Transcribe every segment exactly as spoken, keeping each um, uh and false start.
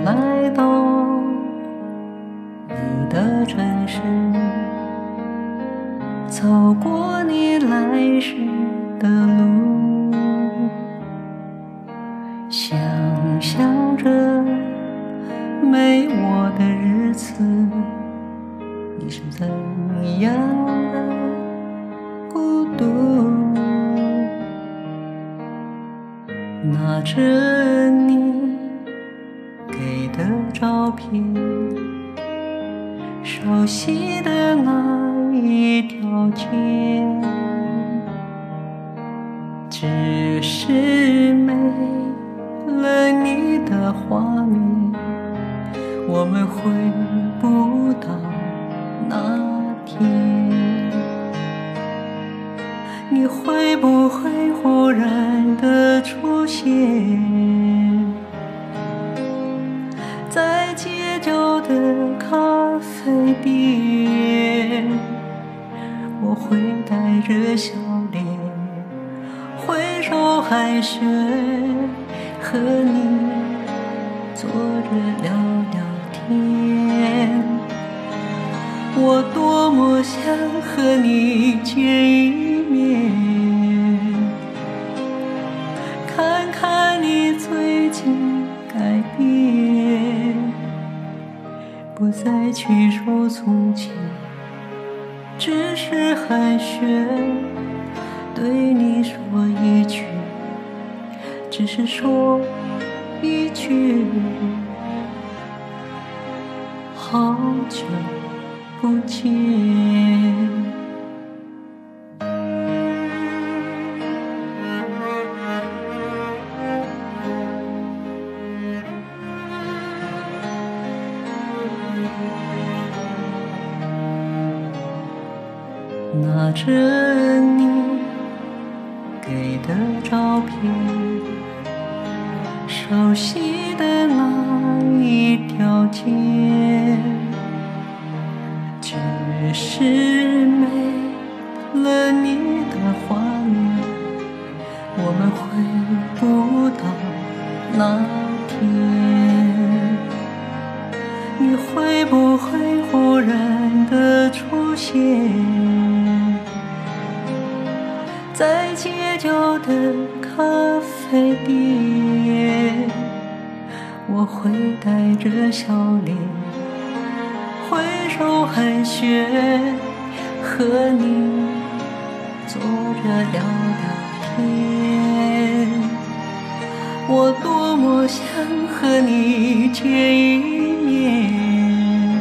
来到你的城市，走过你来时的路，想象着没我的日子，你是怎样的孤独。拿着你给的照片，熟悉的那一条街，只是没了你的画面，我们回不到那天。你会不会忽然的出现在街角的咖啡店？我会带着笑脸挥手寒暄，和你坐着聊聊天。我多么想和你见一面，看看你最近改变，不再去说从前，只是寒暄，对你说一句，只是说一句，好久不见。拿着你给的照片，熟悉的那一条街，只是没了你的画面，我们回不到那天。你会不会忽然的出现在街角的咖啡店？我会带着笑脸挥手寒暄，和你坐着聊聊天。我多么想和你见一面，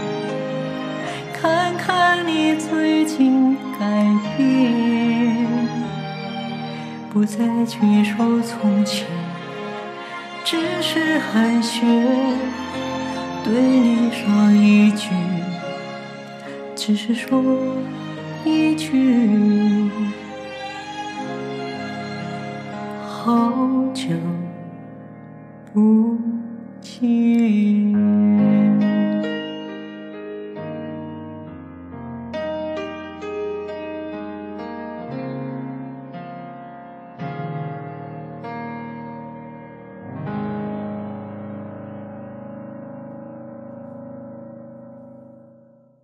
看看你最近改变，不再去说从前，只是寒暄，对你说一句，只是说一句，好久不见。